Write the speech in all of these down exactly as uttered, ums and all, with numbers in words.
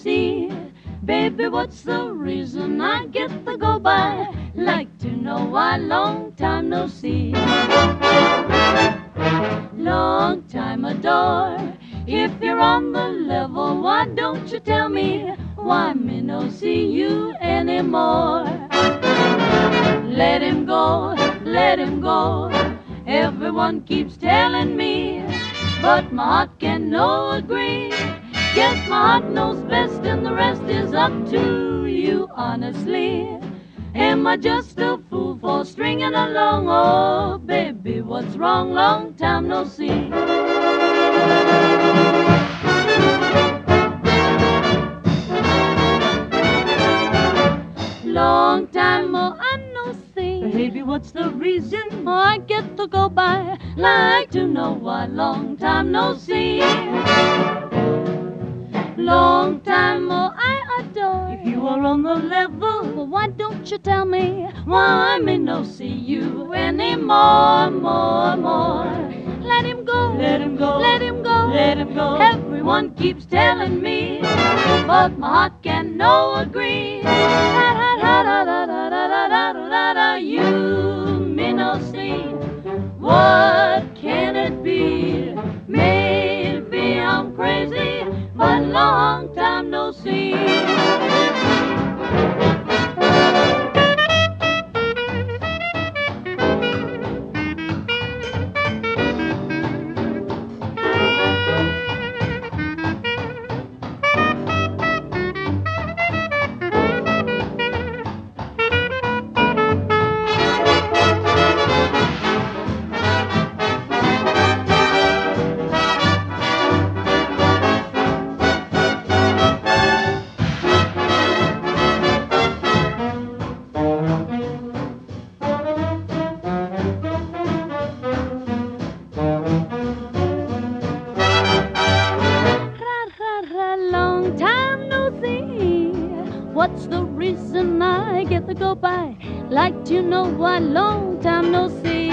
see. Baby, what's the reason I get the go by? Like to know why, long time no see. Long time adore. If you're on the level, why don't you tell me why me no see you anymore? Let him go, let him go. Everyone keeps telling me, but my heart can no agree. Guess my heart knows best and the rest is up to you, honestly. Am I just a fool for stringing along? Oh, baby, what's wrong? Long time no see. Long time oh, I no see. Baby, what's the reason I get to go by? Like to know why. Long time no see. Long time oh, I adore. If you are on the level, well, why don't you tell me why I may no see you anymore, more, more? Let him go, let him go, let him go, let him go. Everyone keeps telling me, but my heart can no agree. Da, da, da, da, da, da, da, da, da, da, you may no see. What can it be? Maybe I'm crazy, but long time no see. What's the reason I get the go by? Like to know why, long time no see.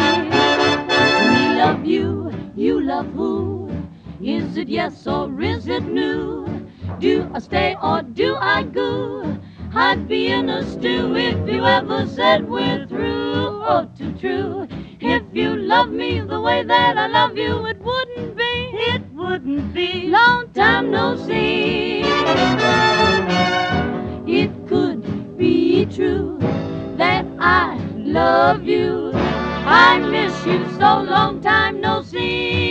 Me love you, you love who? Is it yes or is it no? Do I stay or do I go? I'd be in a stew if you ever said we're through. Oh, too true. If you love me the way that I love you, it wouldn't be, it wouldn't be long time no see. It could be true that I love you. I miss you so, long time no see.